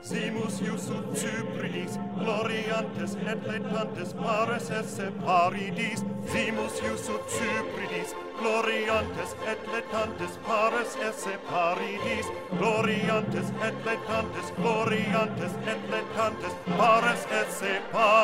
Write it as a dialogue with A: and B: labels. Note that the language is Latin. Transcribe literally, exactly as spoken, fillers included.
A: simus ius ut Cypridis, gloriantes et laetantes pares esse paridis, simus ius ut Cypridis, gloriantes et laetantes pares esse paridis, gloriantes et laetantes, gloriantes et laetantes pares esse paridis.